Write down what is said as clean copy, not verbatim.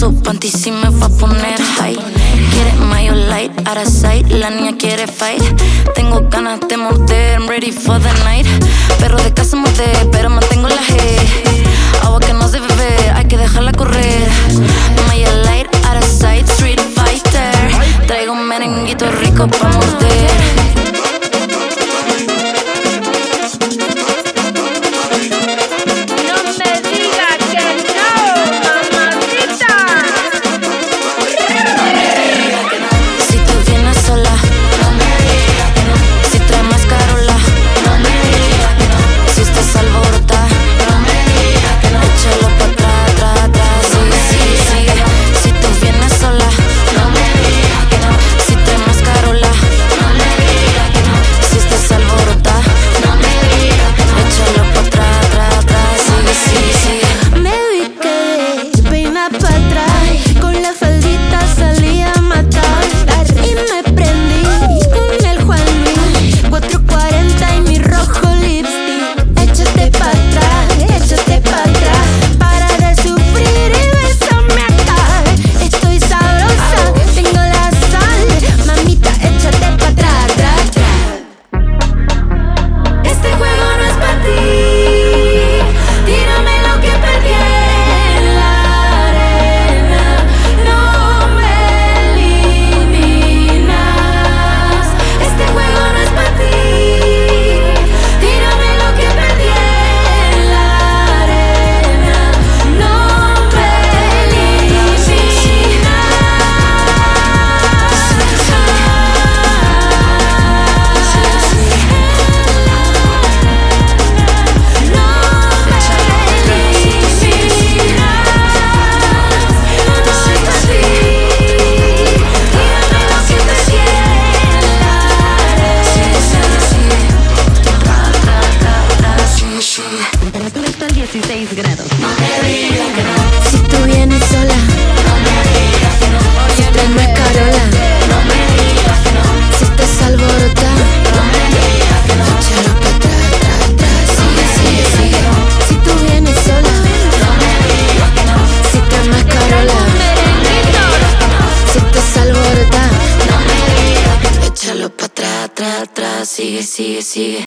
sus panties y me va a poner high. Quiere mayo light, out of sight. La niña quiere fight. Tengo ganas de morder, I'm ready for the night. Perro de casa morder, pero mantengo la G. Agua que no se bebe, hay que dejarla correr. Mayo light, out of sight, street fighter. Traigo un merenguito rico pa' morder. Temperatura actual 16 grados. No me digas que no. Si tú vienes sola, no me digas que no. Si traes mascarola, no me digas que no. Si estás alborotada, no me digas que no. Échalo pa' atrás, atrás, atrás. Sigue, sigue, sigue. Si tú vienes sola, no me digas que no. Si traes mascarola, no me digas que no. Si estás alborotada, no me digas que no. Échalo pa' atrás, atrás, atrás. Sigue, sigue, sigue.